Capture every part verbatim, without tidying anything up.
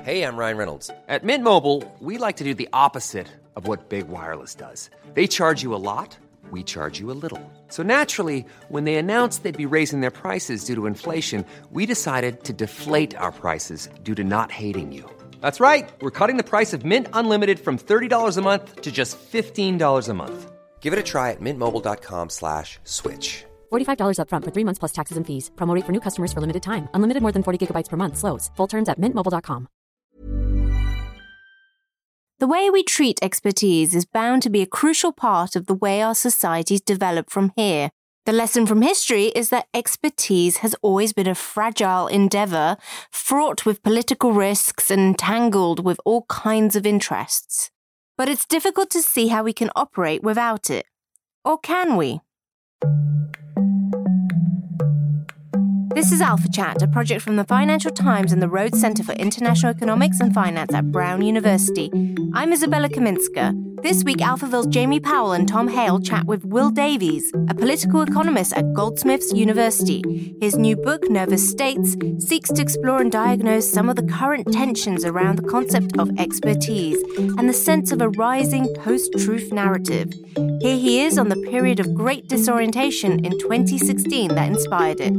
Hey, I'm Ryan Reynolds. At Mint Mobile, we like to do the opposite of what Big Wireless does. They charge you a lot, we charge you a little. So naturally, when they announced they'd be raising their prices due to inflation, we decided to deflate our prices due to not hating you. That's right. We're cutting the price of Mint Unlimited from thirty dollars a month to just fifteen dollars a month. Give it a try at mintmobile.com slash switch. forty-five dollars up front for three months plus taxes and fees. Promo rate for new customers for limited time. Unlimited more than forty gigabytes per month slows. Full terms at mint mobile dot com. The way we treat expertise is bound to be a crucial part of the way our societies develop from here. The lesson from history is that expertise has always been a fragile endeavour, fraught with political risks and tangled with all kinds of interests. But it's difficult to see how we can operate without it. Or can we? This is Alpha Chat, a project from the Financial Times and the Rhodes Centre for International Economics and Finance at Brown University. I'm Isabella Kaminska. This week, Alphaville's Jamie Powell and Tom Hale chat with Will Davies, a political economist at Goldsmiths University. His new book, Nervous States, seeks to explore and diagnose some of the current tensions around the concept of expertise and the sense of a rising post-truth narrative. Here he is on the period of great disorientation in twenty sixteen that inspired it.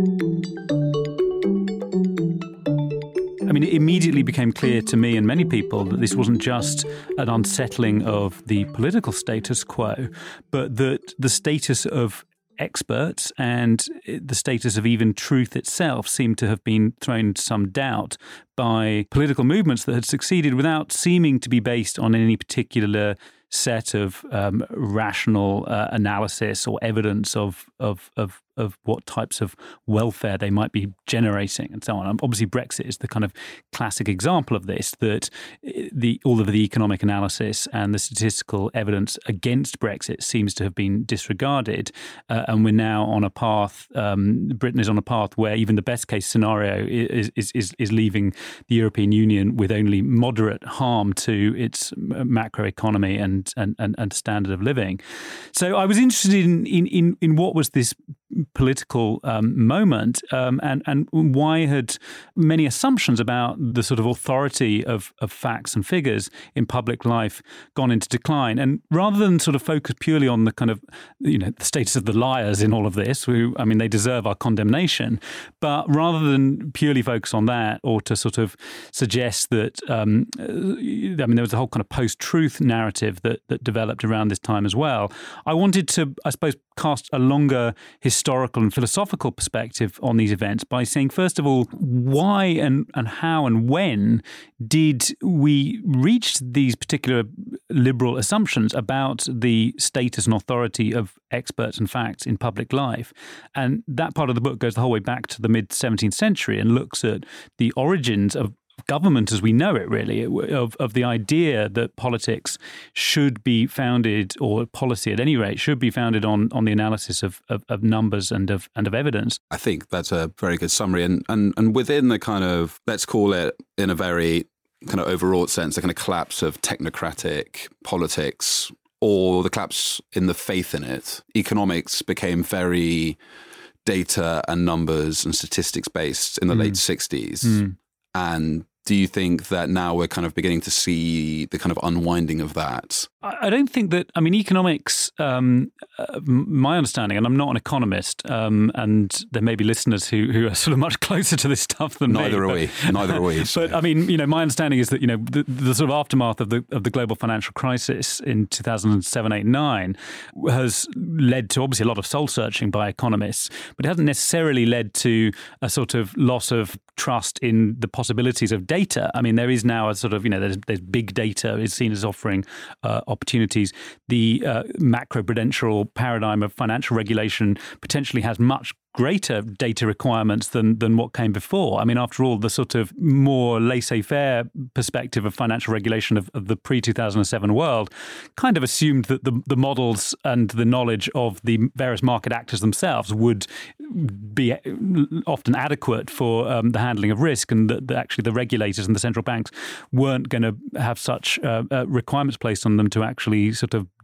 I mean, it immediately became clear to me and many people that this wasn't just an unsettling of the political status quo, but that the status of experts and the status of even truth itself seemed to have been thrown into some doubt by political movements that had succeeded without seeming to be based on any particular set of um, rational uh, analysis or evidence of, of of of what types of welfare they might be generating and so on. Obviously, Brexit is the kind of classic example of this, that the all of the economic analysis and the statistical evidence against Brexit seems to have been disregarded. Uh, and we're now on a path, um, Britain is on a path where even the best case scenario is, is, is, is leaving the European Union with only moderate harm to its macroeconomy and, and, and, and standard of living. So I was interested in, in, in, in what was this political um, moment um, and, and why had many assumptions about the sort of authority of, of facts and figures in public life gone into decline. And rather than sort of focus purely on the kind of, you know, the status of the liars in all of this, who, I mean, they deserve our condemnation, but rather than purely focus on that or to sort of suggest that, um, I mean, there was a whole kind of post-truth narrative that, that developed around this time as well. I wanted to, I suppose, cast a longer historical and philosophical perspective on these events by saying, first of all, why and, and how and when did we reach these particular liberal assumptions about the status and authority of experts and facts in public life? And that part of the book goes the whole way back to the mid-seventeenth century and looks at the origins of government as we know it, really, of, of the idea that politics should be founded, or policy at any rate, should be founded on on the analysis of, of, of numbers and of and of evidence. I think that's a very good summary. And, and and within the kind of, let's call it in a very kind of overwrought sense, the kind of collapse of technocratic politics or the collapse in the faith in it, economics became very data and numbers and statistics based in the mm. late sixties. Mm. And do you think that now we're kind of beginning to see the kind of unwinding of that? I don't think that, I mean, economics, um, uh, my understanding, and I'm not an economist, um, and there may be listeners who, who are sort of much closer to this stuff than Neither me. Neither are we. Neither are we. So. But I mean, you know, my understanding is that, you know, the, the sort of aftermath of the of the global financial crisis in two thousand seven, eight, nine has led to obviously a lot of soul searching by economists, but it hasn't necessarily led to a sort of loss of trust in the possibilities of data. I mean, there is now a sort of, you know, there's, there's big data is seen as offering uh, opportunities. The uh, macroprudential paradigm of financial regulation potentially has much greater data requirements than than what came before. I mean, after all, the sort of more laissez-faire perspective of financial regulation of, of the pre-two thousand seven world kind of assumed that the, the models and the knowledge of the various market actors themselves would be often adequate for um, the handling of risk, and that, that actually the regulators and the central banks weren't going to have such uh, uh, requirements placed on them to actually sort of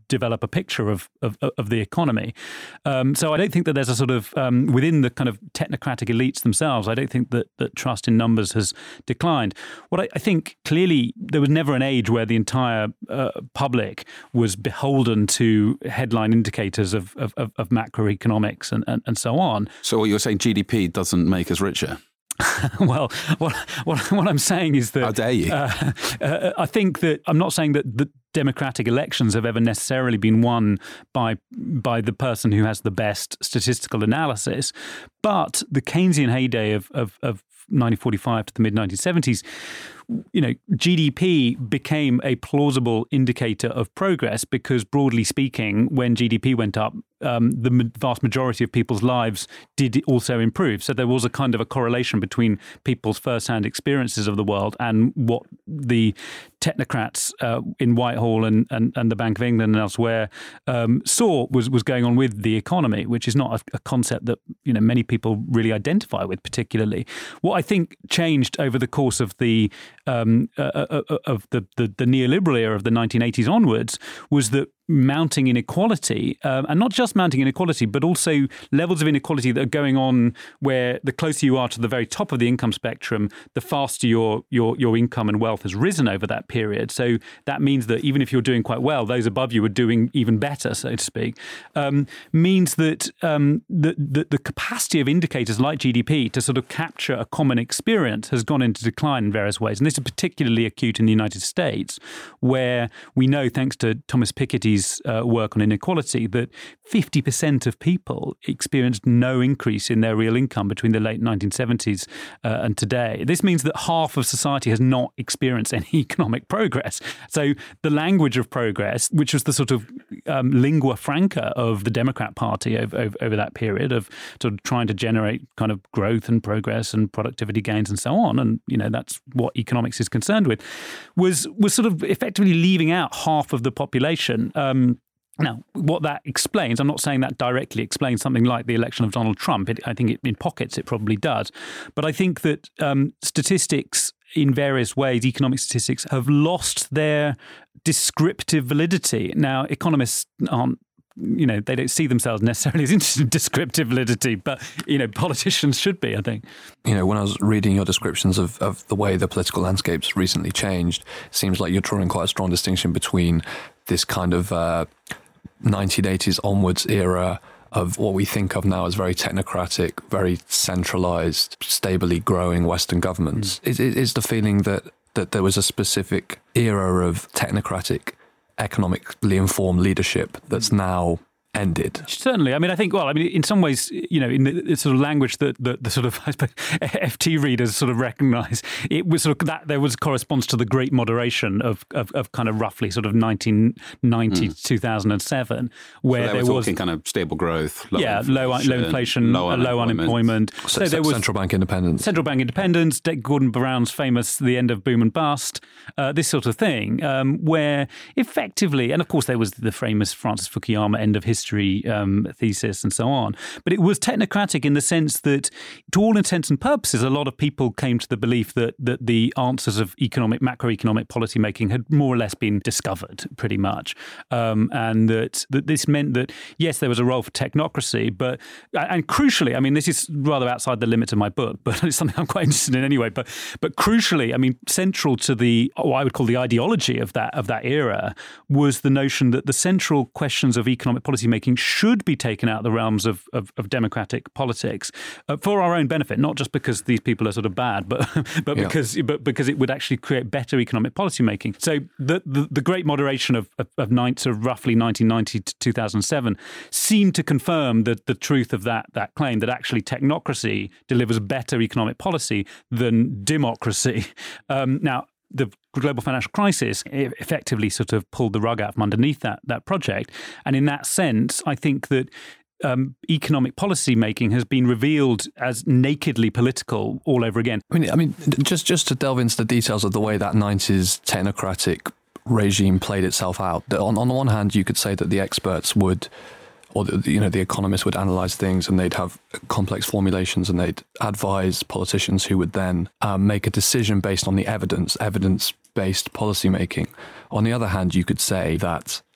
develop a picture of of, of the economy. Um, so I don't think that there's a sort of um, within the kind of technocratic elites themselves, I don't think that that trust in numbers has declined. What I, I think clearly there was never an age where the entire uh, public was beholden to headline indicators of of, of macroeconomics and, and and so on. So what you're saying, G D P doesn't make us richer? Well, what, what what I'm saying is that... How dare you? Uh, uh, I think that... I'm not saying that the democratic elections have ever necessarily been won by by the person who has the best statistical analysis, but the Keynesian heyday of, of, of nineteen forty-five to the mid nineteen seventies, you know, G D P became a plausible indicator of progress because, broadly speaking, when G D P went up, um, the vast majority of people's lives did also improve. So there was a kind of a correlation between people's first-hand experiences of the world and what the technocrats uh, in Whitehall and, and, and the Bank of England and elsewhere um, saw was, was going on with the economy, which is not a, a concept that, you know, many people really identify with particularly. What I think changed over the course of the um, uh, uh, of the, the, the neoliberal era of the nineteen eighties onwards was that mounting inequality, um, and not just mounting inequality, but also levels of inequality that are going on where the closer you are to the very top of the income spectrum, the faster your your your income and wealth has risen over that period. So that means that even if you're doing quite well, those above you are doing even better, so to speak. Um, means that um, the, the the capacity of indicators like G D P to sort of capture a common experience has gone into decline in various ways. And this is particularly acute in the United States, where we know, thanks to Thomas Piketty's Uh, work on inequality, that fifty percent of people experienced no increase in their real income between the late nineteen seventies uh, and today. This means that half of society has not experienced any economic progress. So the language of progress, which was the sort of um, lingua franca of the Democrat Party over, over, over that period of sort of trying to generate kind of growth and progress and productivity gains and so on, and you know that's what economics is concerned with, was was sort of effectively leaving out half of the population. Um, Um, now, what that explains, I'm not saying that directly explains something like the election of Donald Trump. It, I think it, in pockets it probably does. But I think that um, statistics in various ways, economic statistics, have lost their descriptive validity. Now, economists aren't, you know, they don't see themselves necessarily as interested in descriptive validity, but, you know, politicians should be, I think. You know, when I was reading your descriptions of, of the way the political landscape's recently changed, it seems like you're drawing quite a strong distinction between this kind of uh, nineteen eighties onwards era of what we think of now as very technocratic, very centralized, stably growing Western governments. Mm. Is, is the feeling that, that there was a specific era of technocratic, economically informed leadership that's now ended? Certainly. I mean, I think, well, I mean, in some ways, you know, in the, the sort of language that the, the sort of, I suppose, F T readers sort of recognise, it was sort of that there was corresponds to the great moderation of, of, of kind of roughly sort of nineteen ninety mm. to two thousand seven, where so there were was talking kind of stable growth, low yeah, inflation, low, low inflation, low unemployment. Low unemployment. So, so there was central bank independence. Central bank independence, Gordon Brown's famous "The End of Boom and Bust," uh, this sort of thing, um, where effectively, and of course there was the famous Francis Fukuyama "End of History" um, thesis and so on. But it was technocratic in the sense that, to all intents and purposes, a lot of people came to the belief that that the answers of economic, macroeconomic policy making had more or less been discovered, pretty much, um, and that, that this meant that yes, there was a role for technocracy, but and crucially, I mean, this is rather outside the limits of my book, but it's something I'm quite interested in anyway. But but crucially, I mean, central to the what I would call the ideology of that of that era was the notion that the central questions of economic policy making should be taken out of the realms of, of, of democratic politics uh, for our own benefit, not just because these people are sort of bad, but but yeah. because but because it would actually create better economic policy making. So the the, the great moderation of of, of, nine, sort of roughly nineteen ninety to two thousand seven seemed to confirm that the truth of that that claim that actually technocracy delivers better economic policy than democracy. Um, now, the global financial crisis effectively sort of pulled the rug out from underneath that that project. And in that sense, I think that um, economic policy making has been revealed as nakedly political all over again. I mean, I mean, just, just to delve into the details of the way that nineties technocratic regime played itself out. On, on the one hand, you could say that the experts would, or the, you know, the economists would analyse things and they'd have complex formulations and they'd advise politicians who would then um, make a decision based on the evidence, evidence-based policy making. On the other hand, you could say that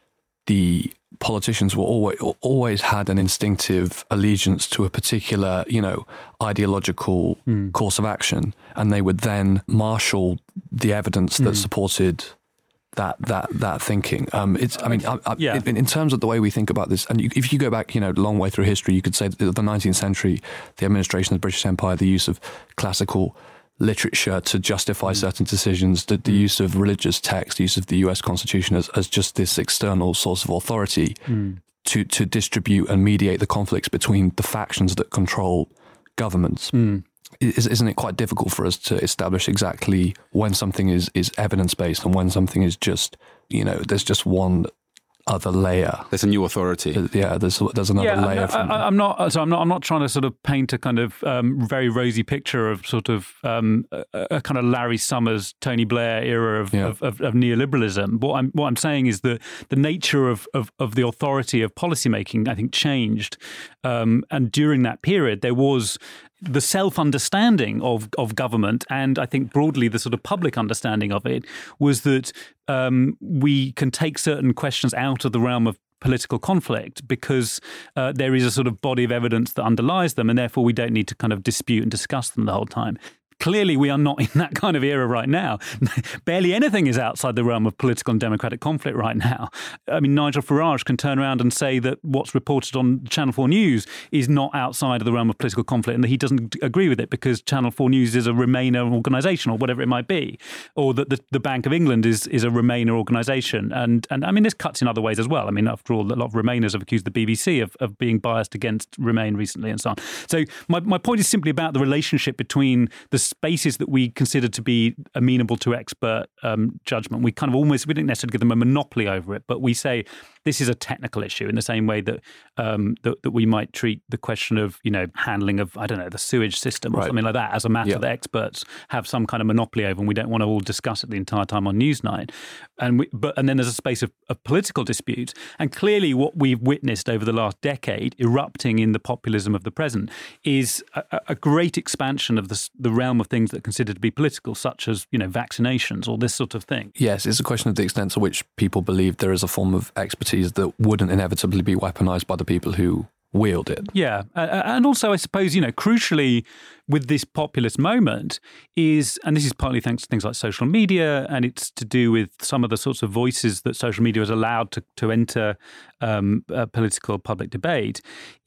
the politicians were always always had an instinctive allegiance to a particular, you know, ideological mm. course of action, and they would then marshal the evidence that mm. supported that that that thinking. Um, it's, I mean, I, I, yeah. in, in terms of the way we think about this, and you, if you go back, you know, a long way through history, you could say that the nineteenth century, the administration of the British Empire, the use of classical literature to justify mm. certain decisions, the, the mm. use of religious text, the use of the U S Constitution as, as just this external source of authority mm. to, to distribute and mediate the conflicts between the factions that control governments. Mm. Is, isn't it quite difficult for us to establish exactly when something is, is evidence-based and when something is just, you know, there's just one other layer. There's a new authority. Yeah, there's there's another yeah, layer. I, from I, I'm not. So I'm not. I'm not trying to sort of paint a kind of um, very rosy picture of sort of um, a, a kind of Larry Summers, Tony Blair era of, yeah. of, of, of neoliberalism. What I'm what I'm saying is that the nature of of, of the authority of policymaking, I think, changed, um, and during that period there was the self-understanding of, of government, and I think broadly the sort of public understanding of it, was that um, we can take certain questions out of the realm of political conflict because uh, there is a sort of body of evidence that underlies them, and therefore we don't need to kind of dispute and discuss them the whole time. Clearly, we are not in that kind of era right now. Barely anything is outside the realm of political and democratic conflict right now. I mean, Nigel Farage can turn around and say that what's reported on Channel four News is not outside of the realm of political conflict and that he doesn't agree with it because Channel four News is a Remainer organisation or whatever it might be, or that the, the Bank of England is is a Remainer organisation. And, and I mean, this cuts in other ways as well. I mean, after all, a lot of Remainers have accused the B B C of, of being biased against Remain recently and so on. So my, my point is simply about the relationship between the spaces that we consider to be amenable to expert um, judgment. We kind of almost, we don't necessarily give them a monopoly over it, but we say this is a technical issue in the same way that um, that, that we might treat the question of, you know, handling of, I don't know, the sewage system or right. something like that as a matter yeah. that experts have some kind of monopoly over, and we don't want to all discuss it the entire time on Newsnight. And we, but and then there's a space of, of political dispute. And clearly what we've witnessed over the last decade, erupting in the populism of the present, is a, a great expansion of the, the realm of things that are considered to be political, such as, you know, vaccinations or this sort of thing. Yes, it's a question of the extent to which people believe there is a form of expertise that wouldn't inevitably be weaponized by the people who wield it. Yeah. Uh, and also, I suppose, you know, crucially with this populist moment is, and this is partly thanks to things like social media, and it's to do with some of the sorts of voices that social media has allowed to, to enter um, uh, political public debate,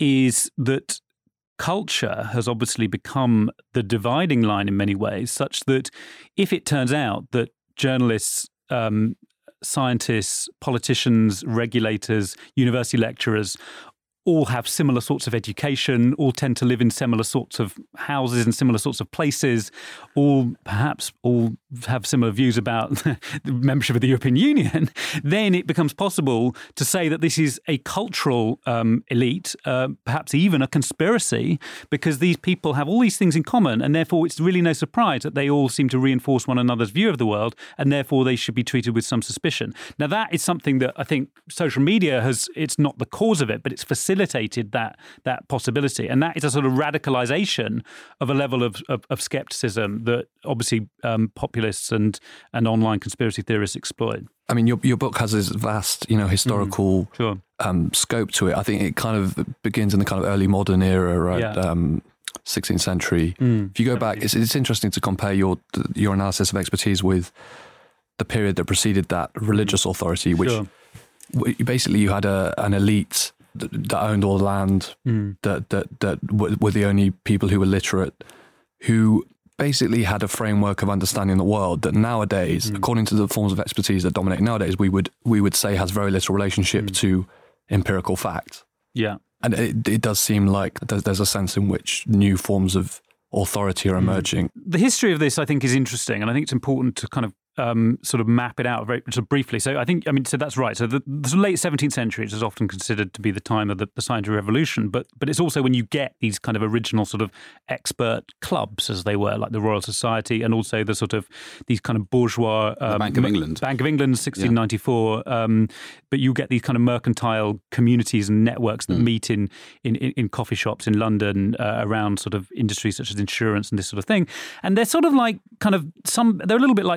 is that culture has obviously become the dividing line in many ways, such that if it turns out that journalists, um, scientists, politicians, regulators, university lecturers all have similar sorts of education, all tend to live in similar sorts of houses and similar sorts of places, all perhaps all have similar views about membership of the European Union, then it becomes possible to say that this is a cultural um, elite, uh, perhaps even a conspiracy, because these people have all these things in common, and therefore it's really no surprise that they all seem to reinforce one another's view of the world, and therefore they should be treated with some suspicion. Now, that is something that I think social media has, it's not the cause of it, but it's facilitated facilitated that that possibility, and that is a sort of radicalization of a level of of, of skepticism that obviously um, populists and and online conspiracy theorists exploit. I mean, your your book has this vast, you know, historical mm, sure. um, scope to it. I think it kind of begins in the kind of early modern era, right? Yeah. Um, sixteenth century. Mm, if you go back, it's, it's interesting to compare your your analysis of expertise with the period that preceded that religious authority, which sure. basically you had a an elite that owned all the land, mm. that that that were the only people who were literate, who basically had a framework of understanding the world that nowadays, mm. according to the forms of expertise that dominate nowadays, we would we would say has very little relationship mm. to empirical fact. Yeah, and it, it does seem like there's, there's a sense in which new forms of authority are emerging. The history of this, I think, is interesting, and I think it's important to kind of Um, sort of map it out very sort of briefly. So I think, I mean, so that's right. So the, the late seventeenth century is often considered to be the time of the, the scientific revolution, but but it's also when you get these kind of original sort of expert clubs, as they were, like the Royal Society, and also the sort of these kind of bourgeois um, the Bank of England, Bank of England, sixteen ninety-four. Yeah. Um, but you get these kind of mercantile communities and networks that mm. meet in, in in coffee shops in London uh, around sort of industries such as insurance and this sort of thing, and they're sort of like kind of some. They're a little bit like sort of Silicon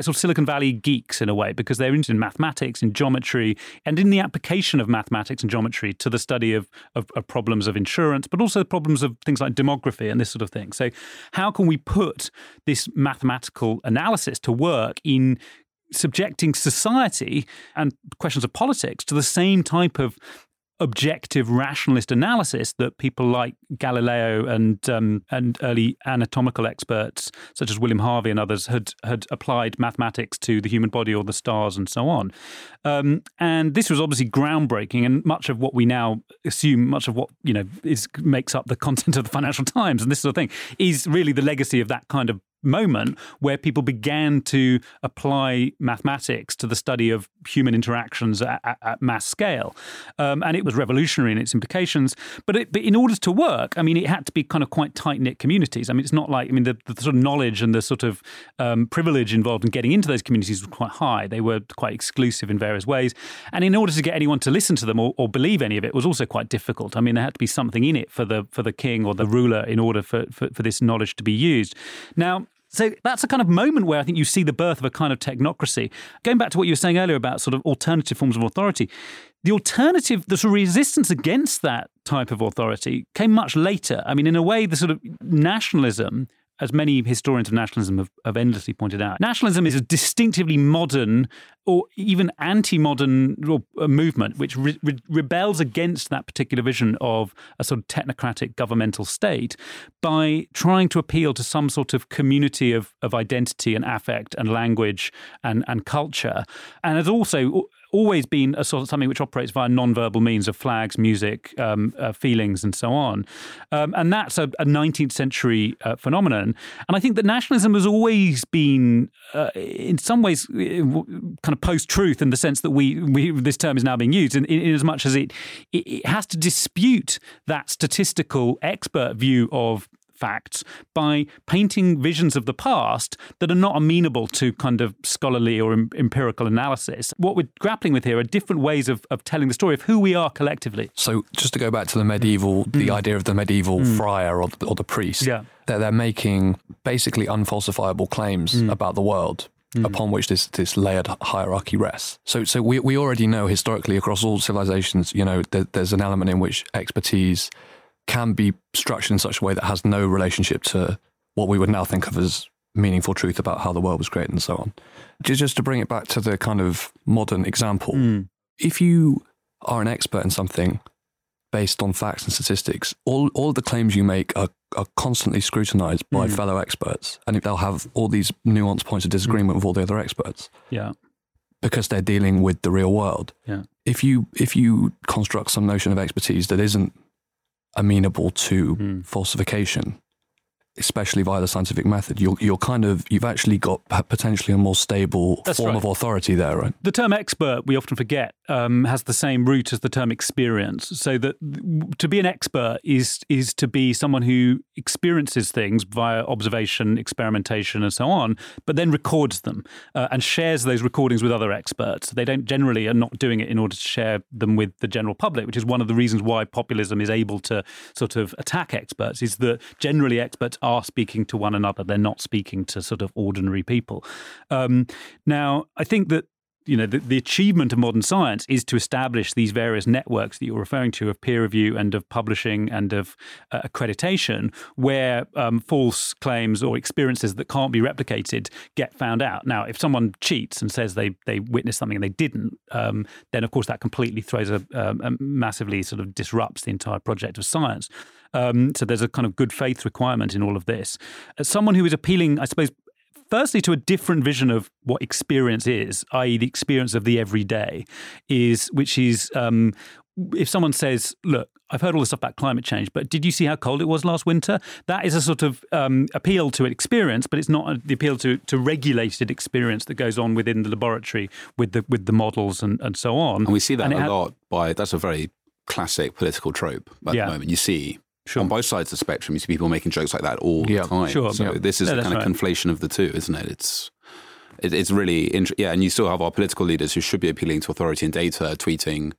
Valley geeks in a way, because they're interested in mathematics, in geometry, and in the application of mathematics and geometry to the study of, of, of problems of insurance, but also problems of things like demography and this sort of thing. So how can we put this mathematical analysis to work in subjecting society and questions of politics to the same type of objective rationalist analysis that people like Galileo and um, and early anatomical experts such as William Harvey and others had had applied mathematics to the human body or the stars and so on. Um, and this was obviously groundbreaking, and much of what we now assume, much of what you know is makes up the content of the Financial Times and this sort of thing, is really the legacy of that kind of moment where people began to apply mathematics to the study of human interactions at, at, at mass scale. Um, and it was revolutionary in its implications. But, it, but in order to work, I mean, it had to be kind of quite tight-knit communities. I mean, it's not like, I mean, the, the sort of knowledge and the sort of um, privilege involved in getting into those communities was quite high. They were quite exclusive in various ways. And in order to get anyone to listen to them or, or believe any of it was also quite difficult. I mean, there had to be something in it for the for the king or the ruler in order for, for, for this knowledge to be used. Now, so that's a kind of moment where I think you see the birth of a kind of technocracy. Going back to what you were saying earlier about sort of alternative forms of authority, the alternative, the sort of resistance against that type of authority came much later. I mean, in a way, the sort of nationalism, as many historians of nationalism have, have endlessly pointed out, nationalism is a distinctively modern or even anti-modern movement which re- re- rebels against that particular vision of a sort of technocratic governmental state by trying to appeal to some sort of community of, of identity and affect and language and, and culture. And has also always been a sort of something which operates via non-verbal means of flags, music, um, uh, feelings, and so on. Um, and that's a, a nineteenth century uh, phenomenon. And I think that nationalism has always been, uh, in some ways, kind of post-truth in the sense that we, we this term is now being used, in, in, in as much as it, it, it has to dispute that statistical expert view of facts by painting visions of the past that are not amenable to kind of scholarly or em- empirical analysis. What we're grappling with here are different ways of, of telling the story of who we are collectively. So just to go back to the medieval, mm. the idea of the medieval mm. friar or the, or the priest, yeah. they're, they're making basically unfalsifiable claims mm. about the world. Mm. Upon which this this layered hierarchy rests. So so we we already know historically across all civilizations, you know, there, there's an element in which expertise can be structured in such a way that has no relationship to what we would now think of as meaningful truth about how the world was created and so on. Just to bring it back to the kind of modern example, mm. if you are an expert in something based on facts and statistics, all all of the claims you make are, are constantly scrutinized by mm. fellow experts, and they'll have all these nuanced points of disagreement mm. with all the other experts. Yeah. Because they're dealing with the real world. Yeah. If you if you construct some notion of expertise that isn't amenable to mm. falsification, especially via the scientific method, you're you're kind of you've actually got potentially a more stable That's form right. of authority there, right? The term expert, we often forget, um, has the same root as the term experience. So that to be an expert is is to be someone who experiences things via observation, experimentation, and so on, but then records them uh, and shares those recordings with other experts. They don't generally are not doing it in order to share them with the general public, which is one of the reasons why populism is able to sort of attack experts. Is that generally experts are speaking to one another. They're not speaking to sort of ordinary people. Um, now, I think that you know, the, the achievement of modern science is to establish these various networks that you're referring to of peer review and of publishing and of uh, accreditation where um, false claims or experiences that can't be replicated get found out. Now, if someone cheats and says they they witnessed something and they didn't, um, then, of course, that completely throws a, um, a massively sort of disrupts the entire project of science. Um, so there's a kind of good faith requirement in all of this. As someone who is appealing, I suppose, firstly, to a different vision of what experience is, that is the experience of the everyday, is which is um, if someone says, look, I've heard all this stuff about climate change, but did you see how cold it was last winter? That is a sort of um, appeal to an experience, but it's not a, the appeal to, to regulated experience that goes on within the laboratory with the with the models and, and so on. And we see that and a had, lot by, that's a very classic political trope at yeah. the moment. You see Sure. on both sides of the spectrum, you see people making jokes like that all yeah. the time. Sure. So yeah. this is yeah, a kind of right. conflation of the two, isn't it? It's it, it's really interesting. Yeah, and you still have our political leaders who should be appealing to authority and data, tweeting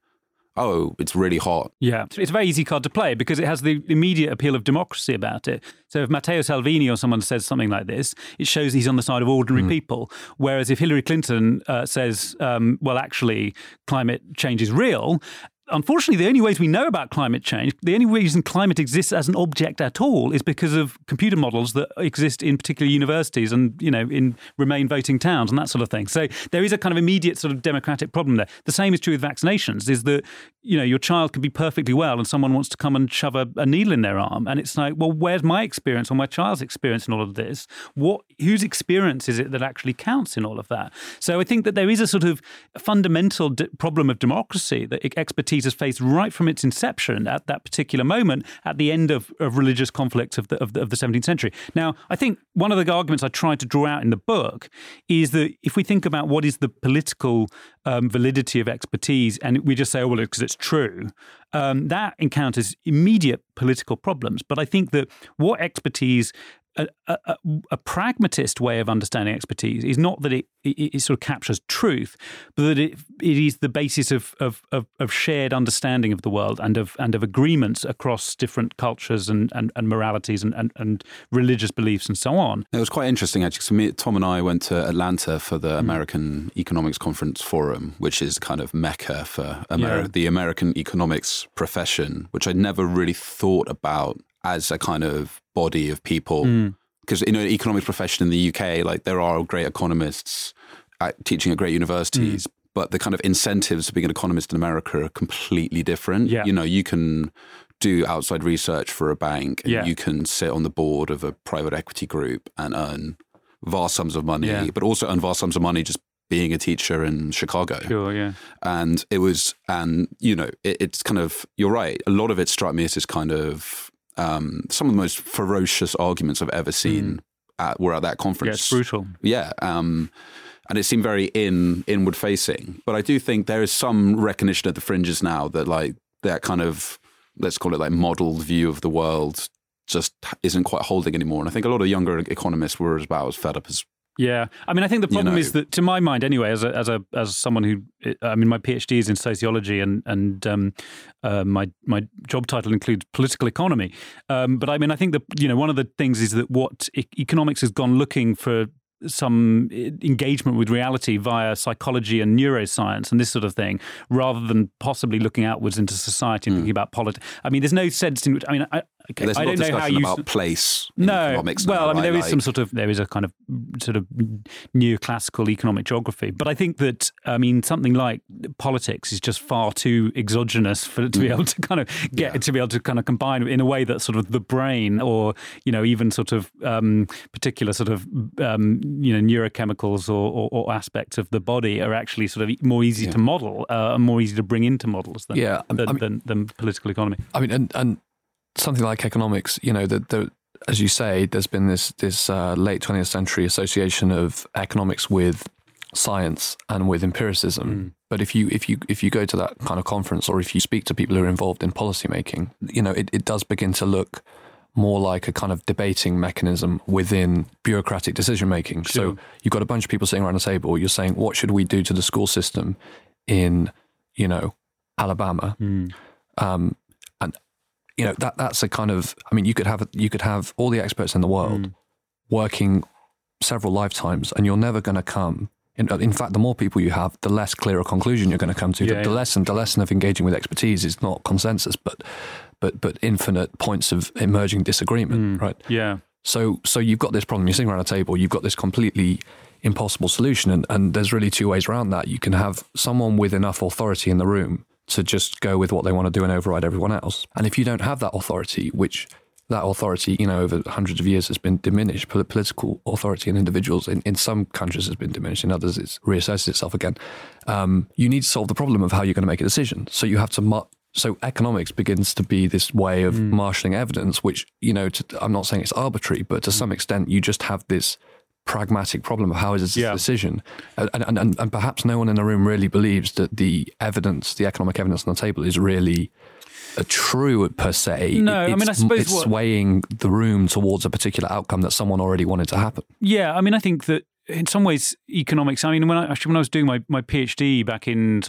oh, it's really hot. Yeah, it's a very easy card to play because it has the immediate appeal of democracy about it. So if Matteo Salvini or someone says something like this, it shows he's on the side of ordinary mm. people. Whereas if Hillary Clinton uh, says, um, well, actually, climate change is real, unfortunately, the only ways we know about climate change, the only reason climate exists as an object at all is because of computer models that exist in particular universities and, you know, in Remain voting towns and that sort of thing. So there is a kind of immediate sort of democratic problem there. The same is true with vaccinations, is that, you know, your child could be perfectly well and someone wants to come and shove a, a needle in their arm. And it's like, well, where's my experience or my child's experience in all of this? What, whose experience is it that actually counts in all of that? So I think that there is a sort of fundamental d- problem of democracy that expertise has faced right from its inception at that particular moment at the end of, of religious conflicts of the, of the of the seventeenth century. Now, I think one of the arguments I tried to draw out in the book is that if we think about what is the political um, validity of expertise, and we just say, oh, well, because it's true, um, that encounters immediate political problems. But I think that what expertise A, a, a pragmatist way of understanding expertise is not that it, it, it sort of captures truth, but that it it is the basis of, of, of, of shared understanding of the world and of and of agreements across different cultures and, and, and moralities and, and, and religious beliefs and so on. It was quite interesting, actually. So me, Tom and I went to Atlanta for the American mm. Economics Conference Forum, which is kind of mecca for Ameri- yeah. the American economics profession, which I'd never really thought about as a kind of body of people. Because, mm. you know, economics profession in the U K, like there are great economists at, teaching at great universities, mm. but the kind of incentives of being an economist in America are completely different. Yeah. You know, you can do outside research for a bank and yeah. you can sit on the board of a private equity group and earn vast sums of money, yeah. but also earn vast sums of money just being a teacher in Chicago. Sure, yeah. And it was, and, you know, it, it's kind of, you're right, a lot of it struck me as this kind of, Um, some of the most ferocious arguments I've ever seen mm. at, were at that conference. Yeah, it's brutal. Yeah. Um, and it seemed very in inward facing. But I do think there is some recognition at the fringes now that like that kind of, let's call it like modeled view of the world just isn't quite holding anymore. And I think a lot of younger economists were about as fed up as Yeah, I mean, I think the problem you know, is that, to my mind, anyway, as a as a as someone who, I mean, my PhD is in sociology, and and um, uh, my my job title includes political economy. Um, but I mean, I think that, you know, one of the things is that what e- economics has gone looking for some engagement with reality via psychology and neuroscience and this sort of thing, rather than possibly looking outwards into society and mm. thinking about politics. I mean, there's no sense in which, I mean, I, okay, there's I don't know how you about place in no, economics. Well, now, I mean, right? there is like, some sort of there is a kind of sort of neoclassical economic geography, but I think that, I mean, something like politics is just far too exogenous for to be able to kind of get yeah. to be able to kind of combine in a way that sort of the brain, or, you know, even sort of um, particular sort of um, you know, neurochemicals or, or, or aspects of the body are actually sort of more easy yeah. to model uh, and more easy to bring into models than yeah, than, I mean, than, than political economy. I mean, and, and something like economics, you know, the, the, as you say, there's been this this uh, late twentieth century association of economics with science and with empiricism. Mm. But if you if you if you go to that kind of conference, or if you speak to people who are involved in policymaking, you know, it, it does begin to look more like a kind of debating mechanism within bureaucratic decision making. Sure. So you've got a bunch of people sitting around a table. You're saying, what should we do to the school system in, you know, Alabama? Mm. Um, and you know, that that's a kind of, I mean, you could have you could have all the experts in the world mm. working several lifetimes, and you're never going to come. In, in fact, the more people you have, the less clear a conclusion you're going to come to. Yeah, the, the yeah. lesson, the lesson of engaging with expertise is not consensus, but but but infinite points of emerging disagreement, mm. right? Yeah. So so you've got this problem. You're sitting around a table. You've got this completely impossible solution, and, and there's really two ways around that. You can have someone with enough authority in the room to just go with what they want to do and override everyone else. And if you don't have that authority, which that authority, you know, over hundreds of years has been diminished. Political authority in individuals in, in some countries has been diminished. In others, it's reasserted itself again. Um, you need to solve the problem of how you're going to make a decision. So you have to... Mar- so economics begins to be this way of mm. marshalling evidence, which, you know, to, I'm not saying it's arbitrary, but to some extent, you just have this pragmatic problem of how is this yeah. decision. And, and, and, and perhaps no one in the room really believes that the evidence, the economic evidence on the table is really... a true per se. No, it's, I mean, I suppose it's what, swaying the room towards a particular outcome that someone already wanted to happen. Yeah, I mean, I think that in some ways, economics. I mean, when I actually when I was doing my, my PhD back in sort of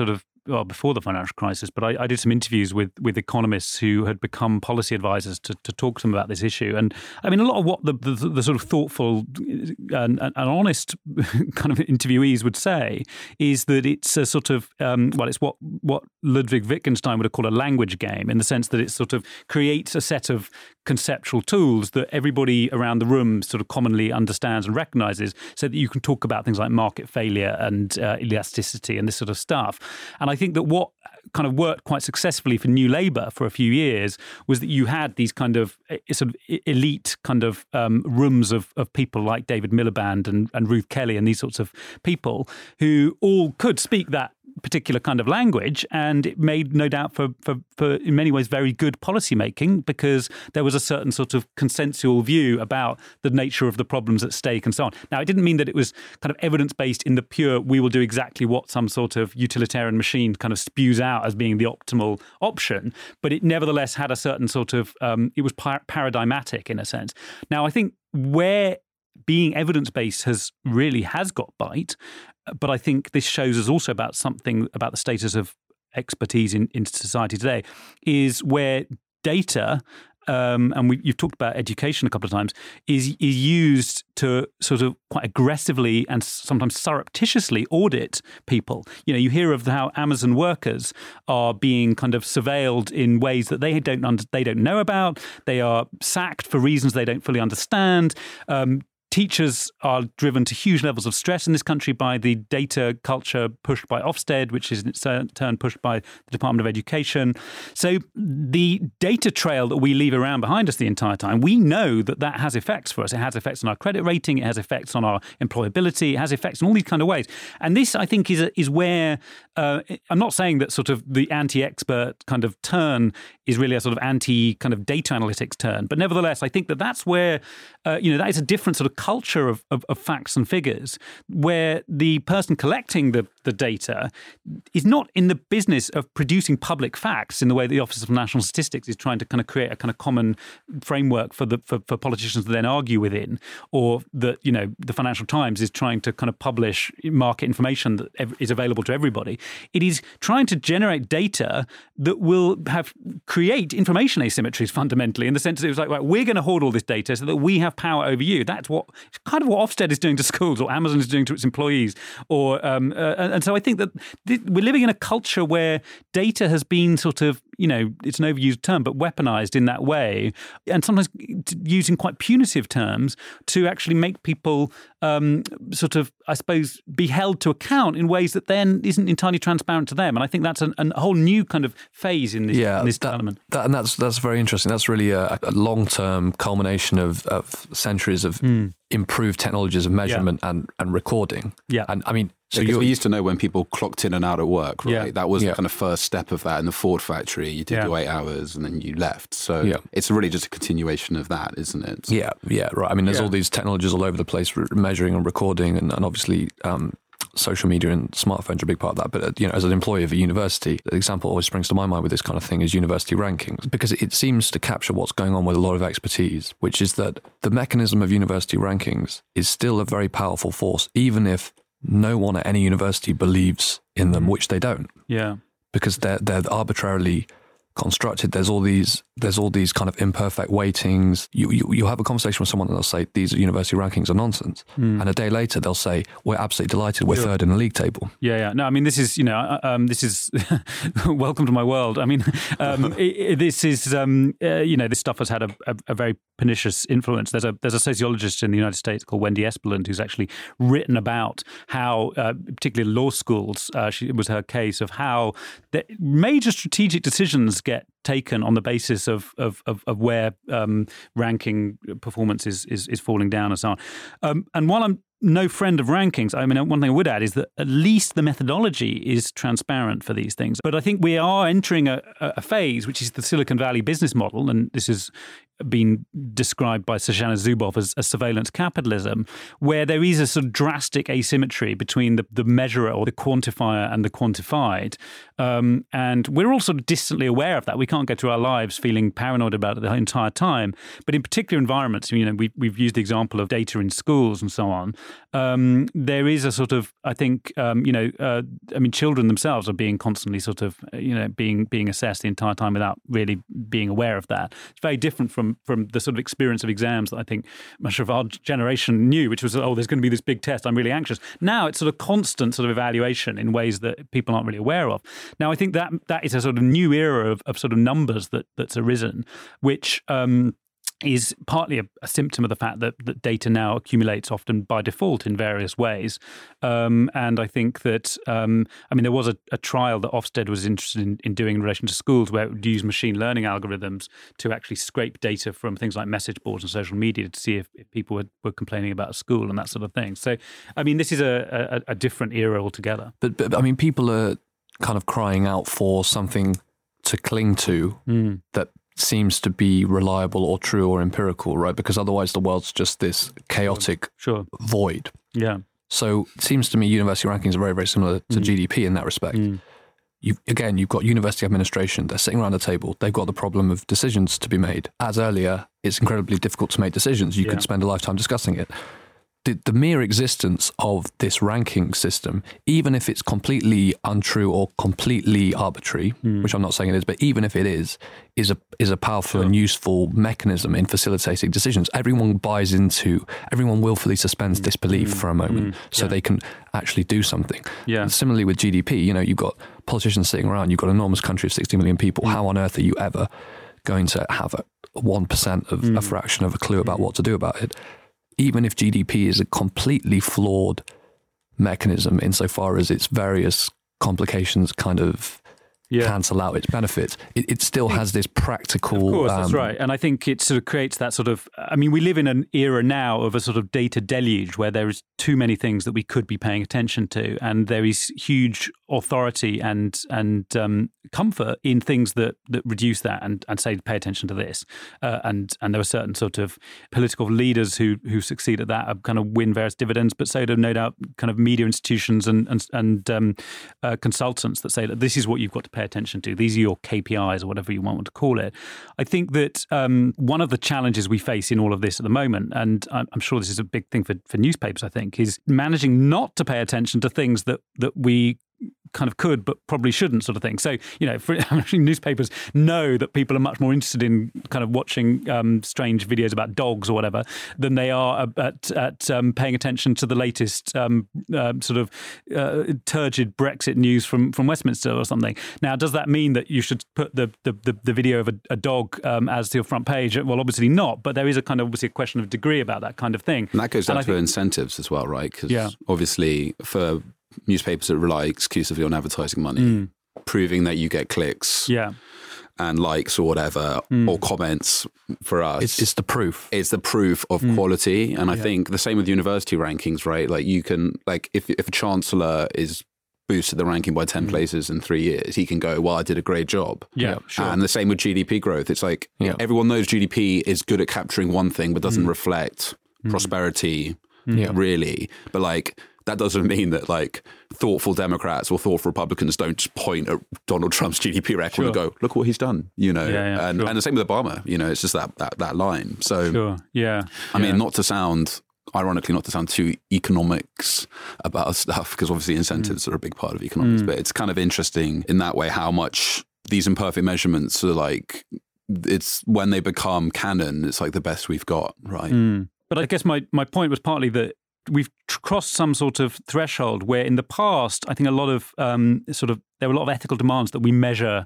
well, before the financial crisis, but I, I did some interviews with with economists who had become policy advisors to, to talk to them about this issue. And I mean, a lot of what the, the, the sort of thoughtful and, and honest kind of interviewees would say is that it's a sort of, um, well, it's what, what Ludwig Wittgenstein would have called a language game, in the sense that it sort of creates a set of conceptual tools that everybody around the room sort of commonly understands and recognizes, so that you can talk about things like market failure and uh, elasticity and this sort of stuff. And I think that what kind of worked quite successfully for New Labour for a few years was that you had these kind of sort of elite kind of um, rooms of, of people like David Miliband and, and Ruth Kelly and these sorts of people who all could speak that particular kind of language, and it made, no doubt, for, for, for in many ways very good policy making, because there was a certain sort of consensual view about the nature of the problems at stake and so on. Now, it didn't mean that it was kind of evidence-based in the pure, we will do exactly what some sort of utilitarian machine kind of spews out as being the optimal option, but it nevertheless had a certain sort of, um, it was par- paradigmatic in a sense. Now, I think where being evidence-based has really has got bite, but I think this shows us also about something about the status of expertise in, in society today, is where data, um, and we, you've talked about education a couple of times, is, is used to sort of quite aggressively and sometimes surreptitiously audit people. You know, you hear of how Amazon workers are being kind of surveilled in ways that they don't under, they don't know about. They are sacked for reasons they don't fully understand. Um, Teachers are driven to huge levels of stress in this country by the data culture pushed by Ofsted, which is in its turn pushed by the Department of Education. So the data trail that we leave around behind us the entire time, we know that that has effects for us. It has effects on our credit rating. It has effects on our employability. It has effects in all these kind of ways. And this, I think, is a, is where uh, I'm not saying that sort of the anti-expert kind of turn is really a sort of anti kind of data analytics turn. But nevertheless, I think that that's where, uh, you know, that is a different sort of culture of, of, of facts and figures, where the person collecting the, the data is not in the business of producing public facts in the way the Office of National Statistics is trying to kind of create a kind of common framework for the for, for politicians to then argue within, or that, you know, the Financial Times is trying to kind of publish market information that ev- is available to everybody. It is trying to generate data that will have create information asymmetries fundamentally, in the sense that it was like, right, we're going to hoard all this data so that we have power over you. That's what It's kind of what Ofsted is doing to schools, or Amazon is doing to its employees. Or um, uh, and so I think that th- we're living in a culture where data has been sort of, you know, it's an overused term, but weaponized in that way, and sometimes using quite punitive terms to actually make people um, sort of, I suppose, be held to account in ways that then isn't entirely transparent to them. And I think that's an, a whole new kind of phase in this, yeah, in this that, development. That, and that's that's very interesting. That's really a, a long-term culmination of, of centuries of mm. improved technologies of measurement yeah. and, and recording. Yeah. And I mean, So because we used to know when people clocked in and out at work, right? Yeah. That was yeah. the kind of first step of that in the Ford factory. You did yeah. your eight hours and then you left. So yeah. it's really just a continuation of that, isn't it? Yeah, yeah, right. I mean, there's yeah. all these technologies all over the place for measuring and recording, and, and obviously um, social media and smartphones are a big part of that. But, uh, you know, as an employee of a university, the example always springs to my mind with this kind of thing is university rankings, because it seems to capture what's going on with a lot of expertise, which is that the mechanism of university rankings is still a very powerful force, even if no one at any university believes in them, which they don't. Yeah. Because they're they're arbitrarily constructed. There's all these there's all these kind of imperfect weightings. You you you have a conversation with someone and they'll say these university rankings are nonsense, mm. and a day later they'll say we're absolutely delighted we're yeah. third in the league table. Yeah, yeah. No, I mean this is you know um, this is welcome to my world. I mean um, it, it, this is um, uh, you know this stuff has had a, a, a very pernicious influence. There's a there's a sociologist in the United States called Wendy Espeland who's actually written about how uh, particularly law schools. Uh, she, it was her case of how the major strategic decisions get taken on the basis of of of, of where um, ranking performance is, is is falling down and so on. Um, and while I'm no friend of rankings, I mean, one thing I would add is that at least the methodology is transparent for these things. But I think we are entering a, a phase, which is the Silicon Valley business model, and this is been described by Shoshana Zuboff as, as surveillance capitalism, where there is a sort of drastic asymmetry between the, the measurer or the quantifier and the quantified. Um, and we're all sort of distantly aware of that. We can't go through our lives feeling paranoid about it the entire time. But in particular environments, you know, we, we've used the example of data in schools and so on. Um, there is a sort of, I think, um, you know, uh, I mean, children themselves are being constantly sort of, you know, being being assessed the entire time without really being aware of that. It's very different from from the sort of experience of exams that I think much of our generation knew, which was, oh, there's going to be this big test, I'm really anxious. Now it's sort of constant sort of evaluation in ways that people aren't really aware of. Now, I think that that is a sort of new era of, of sort of numbers that that's arisen, which um, is partly a, a symptom of the fact that, that data now accumulates often by default in various ways. Um, and I think that, um, I mean, there was a, a trial that Ofsted was interested in, in doing in relation to schools where it would use machine learning algorithms to actually scrape data from things like message boards and social media to see if, if people were, were complaining about a school and that sort of thing. So, I mean, this is a, a, a different era altogether. But, but, I mean, people are kind of crying out for something to cling to mm. that seems to be reliable or true or empirical, right? Because otherwise the world's just this chaotic sure. void. Yeah. So it seems to me university rankings are very, very similar to mm. G D P in that respect. Mm. You Again, you've got university administration. They're sitting around a table. They've got the problem of decisions to be made. As earlier, it's incredibly difficult to make decisions. You yeah. could spend a lifetime discussing it. The, the mere existence of this ranking system, even if it's completely untrue or completely arbitrary, mm. which I'm not saying it is, but even if it is, is a is a powerful sure. and useful mechanism in facilitating decisions. Everyone buys into, everyone willfully suspends mm. disbelief mm. for a moment mm. so yeah. they can actually do something. Yeah. And similarly with G D P, you know, you've got politicians sitting around, you've got an enormous country of sixty million people. Mm. How on earth are you ever going to have a one percent of mm. a fraction of a clue about what to do about it? Even if G D P is a completely flawed mechanism insofar as its various complications kind of yeah. cancel out its benefits, it, it still has this practical... Of course, um, that's right. And I think it sort of creates that sort of... I mean, we live in an era now of a sort of data deluge where there is too many things that we could be paying attention to, and there is huge authority and and um, comfort in things that, that reduce that and, and say, pay attention to this. Uh, and and there are certain sort of political leaders who who succeed at that, kind of win various dividends, but so do no doubt kind of media institutions and and, and um, uh, consultants that say that this is what you've got to pay attention to. These are your K P Is or whatever you want to call it. I think that um, one of the challenges we face in all of this at the moment, and I'm, I'm sure this is a big thing for, for newspapers, I think, is managing not to pay attention to things that that we kind of could but probably shouldn't, sort of thing. So, you know, for, newspapers know that people are much more interested in kind of watching um, strange videos about dogs or whatever than they are at, at um, paying attention to the latest um, uh, sort of uh, turgid Brexit news from, from Westminster or something. Now, does that mean that you should put the the, the, the video of a, a dog um, as your front page? Well, obviously not, but there is a kind of obviously a question of degree about that kind of thing. And that goes down and to think, incentives as well, right? Because yeah. obviously for newspapers that rely exclusively on advertising money, mm. proving that you get clicks yeah. and likes or whatever, mm. or comments for us. It's, it's the proof. It's the proof of mm. quality. And I yeah. think the same with university rankings, right? Like you can, like if, if a chancellor is boosted the ranking by ten mm. places in three years, he can go, well, I did a great job. Yeah, sure. And the same with G D P growth. It's like yeah. everyone knows G D P is good at capturing one thing, but doesn't mm. reflect mm. prosperity yeah. really. But like, that doesn't mean that like thoughtful Democrats or thoughtful Republicans don't just point at Donald Trump's G D P record sure. and go, look what he's done, you know, yeah, yeah, and, sure. and the same with Obama, you know, it's just that, that, that line. So, sure. yeah. I yeah. mean, not to sound, ironically, not to sound too economics about stuff, because obviously incentives mm. are a big part of economics, mm. but it's kind of interesting in that way how much these imperfect measurements are like, it's when they become canon, it's like the best we've got, right? Mm. But I guess my, my point was partly that we've crossed some sort of threshold where in the past, I think a lot of um, sort of, there were a lot of ethical demands that we measure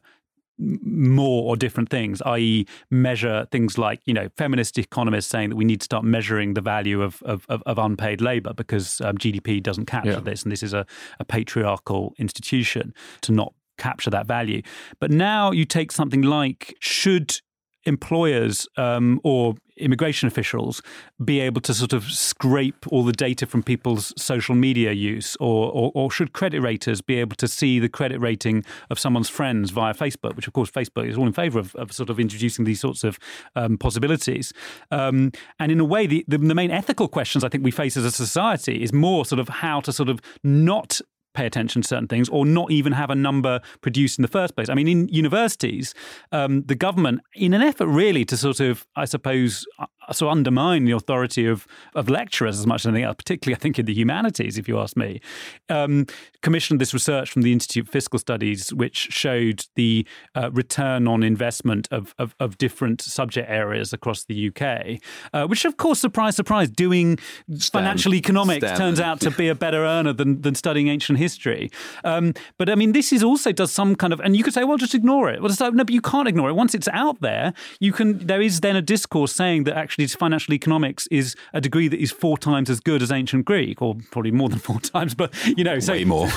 more or different things, that is measure things like, you know, feminist economists saying that we need to start measuring the value of of, of, of unpaid labour because um, G D P doesn't capture yeah. this, and this is a, a patriarchal institution to not capture that value. But now you take something like, should employers um, or immigration officials be able to sort of scrape all the data from people's social media use? Or, or, or should credit raters be able to see the credit rating of someone's friends via Facebook, which, of course, Facebook is all in favour of, of sort of introducing these sorts of um, possibilities. Um, and in a way, the, the, the main ethical questions I think we face as a society is more sort of how to sort of not pay attention to certain things or not even have a number produced in the first place. I mean, in universities, um, the government, in an effort really to sort of, I suppose, uh, sort of undermine the authority of, of lecturers as much as anything else, particularly I think in the humanities, if you ask me, um, commissioned this research from the Institute for Fiscal Studies, which showed the uh, return on investment of, of, of different subject areas across the U K, uh, which, of course, surprise, surprise, doing Stem. financial economics Stem. turns out to be a better earner than, than studying ancient history. History. Um, but I mean, this is also does some kind of, and you could say, well, just ignore it. Well, it's like, no, but you can't ignore it. Once it's out there, you can, there is then a discourse saying that actually financial economics is a degree that is four times as good as ancient Greek, or probably more than four times, but, you know. So, Way more.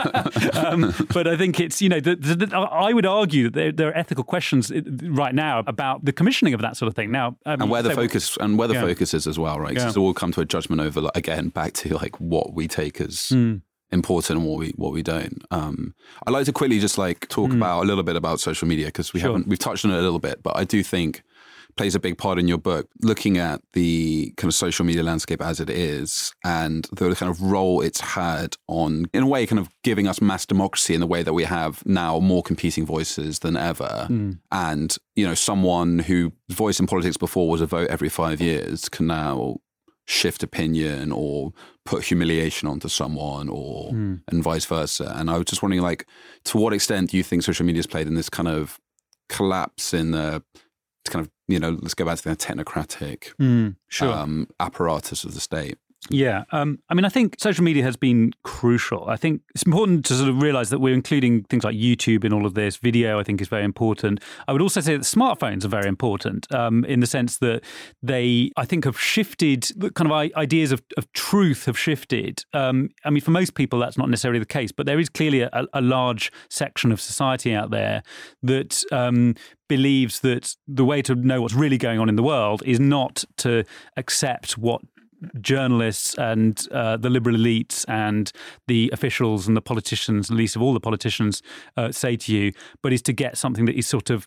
um, but I think it's, you know, the, the, the, I would argue that there, there are ethical questions right now about the commissioning of that sort of thing. Now, um, and where the so, focus, and where the yeah. focus is as well, right? Yeah. So we'll come to a judgment over, like, again, back to like what we take as mm. important and what we what we don't. Um, I'd like to quickly just like talk mm. about a little bit about social media because we sure. haven't we've touched on it a little bit, but I do think plays a big part in your book, looking at the kind of social media landscape as it is and the kind of role it's had on, in a way, kind of giving us mass democracy in the way that we have now more competing voices than ever. Mm. And, you know, someone whose voice in politics before was a vote every five years can now shift opinion or put humiliation onto someone or mm. and vice versa. And I was just wondering, like, to what extent do you think social media has played in this kind of collapse in the kind of, you know, let's go back to the technocratic mm, sure. um, apparatus of the state? Yeah. Um, I mean, I think social media has been crucial. I think it's important to sort of realise that we're including things like YouTube in all of this. Video, I think, is very important. I would also say that smartphones are very important um, in the sense that they, I think, have shifted, kind of ideas of, of truth have shifted. Um, I mean, for most people, that's not necessarily the case, but there is clearly a, a large section of society out there that um, believes that the way to know what's really going on in the world is not to accept what journalists and uh, the liberal elites and the officials and the politicians, at least of all the politicians, uh, say to you, but is to get something that is sort of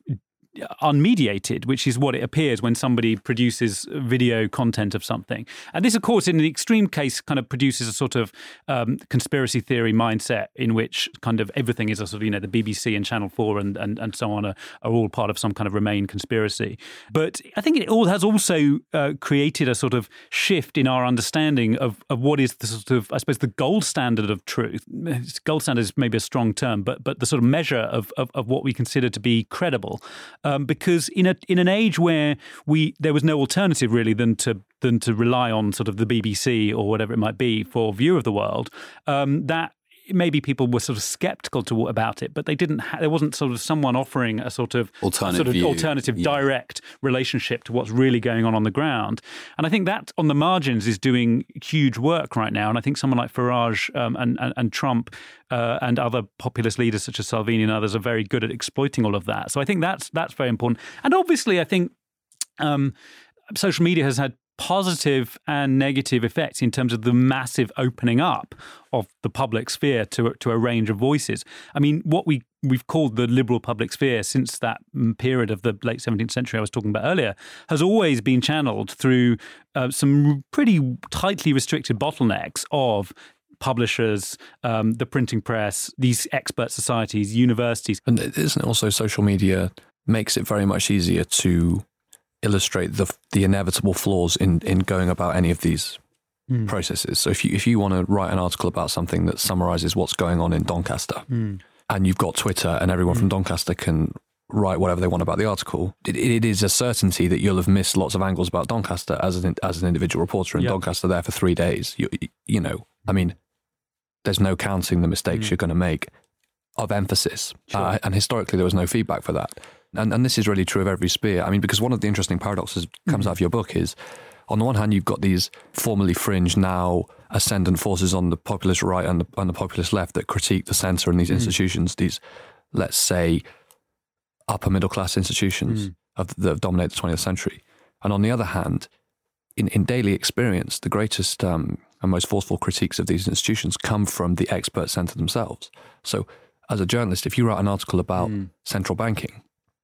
unmediated, which is what it appears when somebody produces video content of something. And this, of course, in the extreme case, kind of produces a sort of um, conspiracy theory mindset in which kind of everything is a sort of, you know, the B B C and Channel four and, and, and so on are, are all part of some kind of Remain conspiracy. But I think it all has also uh, created a sort of shift in our understanding of, of what is the sort of, I suppose, the gold standard of truth. Gold standard is maybe a strong term, but but the sort of measure of, of, of what we consider to be credible. Um, because in a in an age where we there was no alternative really than to than to rely on sort of the B B C or whatever it might be for view of the world, um, that maybe people were sort of skeptical to about it, but they didn't. Ha- there wasn't sort of someone offering a sort of alternative, sort of view. alternative, yeah. direct relationship to what's really going on on the ground. And I think that on the margins is doing huge work right now. And I think someone like Farage um, and, and and Trump uh, and other populist leaders such as Salvini and others are very good at exploiting all of that. So I think that's that's very important. And obviously, I think um, social media has had positive and negative effects in terms of the massive opening up of the public sphere to to a range of voices. I mean, what we we've called the liberal public sphere since that period of the late seventeenth century I was talking about earlier has always been channeled through uh, some pretty tightly restricted bottlenecks of publishers, um, the printing press, these expert societies, universities. And isn't it also social media makes it very much easier to illustrate the the inevitable flaws in, in going about any of these mm. processes. So if you if you want to write an article about something that summarizes what's going on in Doncaster, mm. and you've got Twitter and everyone mm. from Doncaster can write whatever they want about the article, it, it is a certainty that you'll have missed lots of angles about Doncaster as an as an individual reporter in yep. Doncaster there for three days. You you know, I mean, there's no counting the mistakes mm. you're going to make of emphasis. Sure. Uh, and historically, there was no feedback for that. And and this is really true of every sphere. I mean, because one of the interesting paradoxes comes mm-hmm. out of your book is, on the one hand, you've got these formerly fringe, now ascendant forces on the populist right and the, and the populist left that critique the centre and these mm-hmm. institutions, these, let's say, upper middle class institutions. Mm. of that have dominated the twentieth century. And on the other hand, in, in daily experience, the greatest um, and most forceful critiques of these institutions come from the expert centre themselves. So as a journalist, if you write an article about mm. central banking,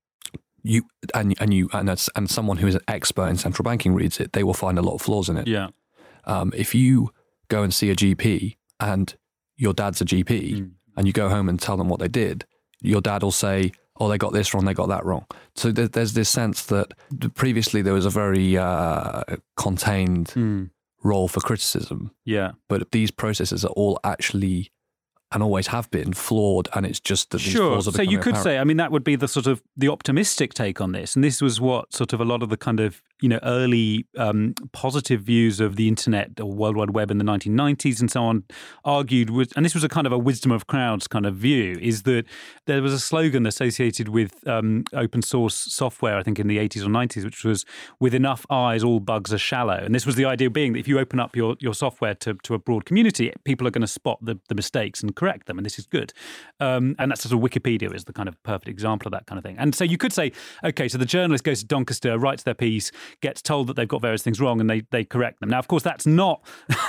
you and and you and, that's, and someone who is an expert in central banking reads it, they will find a lot of flaws in it. Yeah. Um, if you go and see a G P and your dad's a G P mm. and you go home and tell them what they did, your dad will say, oh, they got this wrong, they got that wrong. So there, there's this sense that previously there was a very uh, contained mm. role for criticism. Yeah. But these processes are all actually, and always have been, flawed, and it's just that these sure. flaws are so you could apparent. say, I mean, that would be the sort of the optimistic take on this, and this was what sort of a lot of the kind of, you know, early um, positive views of the internet or World Wide Web in the nineteen nineties and so on argued with, and this was a kind of a wisdom of crowds kind of view, is that there was a slogan associated with um, open source software, I think in the eighties or nineties, which was, with enough eyes, all bugs are shallow. And this was the idea being that if you open up your, your software to, to a broad community, people are going to spot the, the mistakes and correct them, and this is good. Um, and that's sort of Wikipedia is the kind of perfect example of that kind of thing. And so you could say, okay, so the journalist goes to Doncaster, writes their piece, gets told that they've got various things wrong, and they, they correct them. Now, of course, that's not,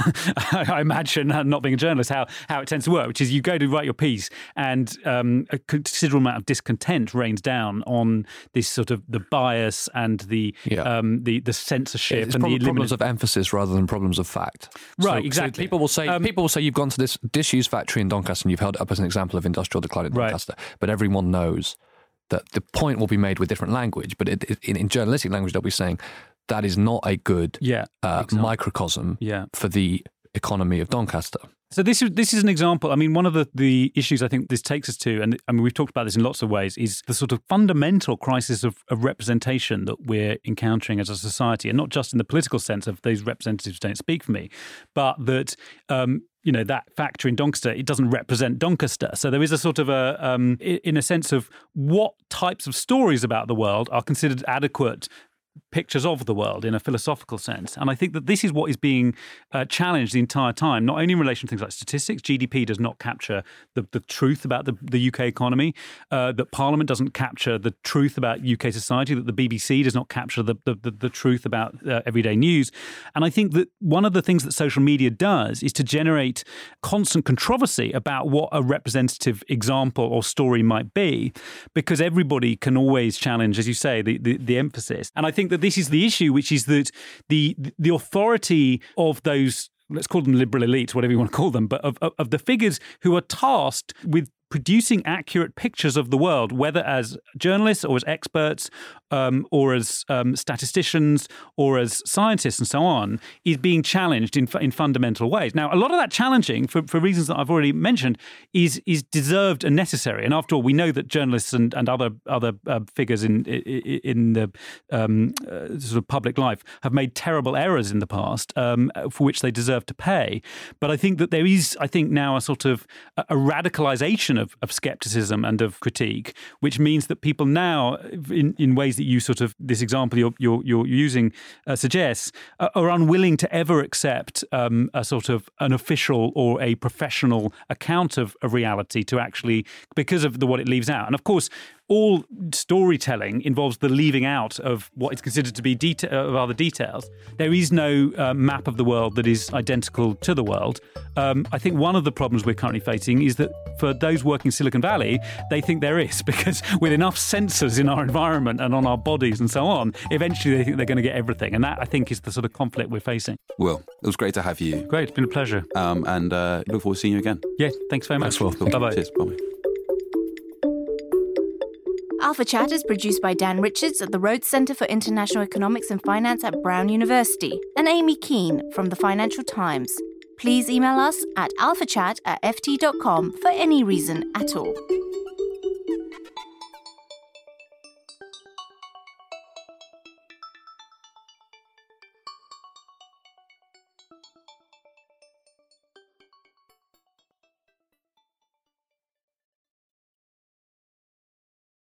I imagine, not being a journalist, how, how it tends to work, which is you go to write your piece and um, a considerable amount of discontent rains down on this sort of the bias and the yeah. um, the, the censorship. It's and probably the problems of emphasis rather than problems of fact. Right, so, exactly. So people will say um, people will say you've gone to this disused factory in Doncaster and you've held it up as an example of industrial decline in Doncaster, right. but everyone knows that the point will be made with different language, but it, it, in, in journalistic language they'll be saying that is not a good yeah, uh, exactly. microcosm yeah. for the economy of Doncaster. So this is this is an example. I mean, one of the, the issues I think this takes us to, and I mean, we've talked about this in lots of ways, is the sort of fundamental crisis of, of representation that we're encountering as a society, and not just in the political sense of those representatives don't speak for me, but that um, you know, that factory in Doncaster, it doesn't represent Doncaster. So there is a sort of a, um, in a sense of what types of stories about the world are considered adequate pictures of the world in a philosophical sense. And I think that this is what is being uh, challenged the entire time, not only in relation to things like statistics. G D P does not capture the, the truth about the, the U K economy, uh, that Parliament doesn't capture the truth about U K society, that the B B C does not capture the, the, the, the truth about uh, everyday news. And I think that one of the things that social media does is to generate constant controversy about what a representative example or story might be, because everybody can always challenge, as you say, the, the, the emphasis. And I think that this is the issue, which is that the the authority of those, let's call them liberal elites, whatever you want to call them, but of, of, of the figures who are tasked with producing accurate pictures of the world, whether as journalists or as experts um, or as um, statisticians or as scientists and so on, is being challenged in in fundamental ways. Now, a lot of that challenging, for, for reasons that I've already mentioned, is is deserved and necessary. And after all, we know that journalists and, and other other uh, figures in in the um, uh, sort of public life have made terrible errors in the past, um, for which they deserve to pay. But I think that there is, I think now, a sort of a, a radicalization of Of, of skepticism and of critique, which means that people now, in, in ways that you sort of, this example you're, you're, you're using uh, suggests, uh, are unwilling to ever accept um, a sort of an official or a professional account of, of reality to actually, because of the, what it leaves out. And of course, all storytelling involves the leaving out of what is considered to be deta- of other details. There is no uh, map of the world that is identical to the world. Um, I think one of the problems we're currently facing is that for those working in Silicon Valley, they think there is, because with enough sensors in our environment and on our bodies and so on, eventually they think they're going to get everything. And that, I think, is the sort of conflict we're facing. Will, it was great to have you. Great, it's been a pleasure. Um, and uh, look forward to seeing you again. Yeah, thanks very much. Thanks, Will. Bye-bye. Cheers, bye-bye. Alpha Chat is produced by Dan Richards at the Rhodes Centre for International Economics and Finance at Brown University and Amy Keane from the Financial Times. Please email us at alphachat at f t dot com for any reason at all.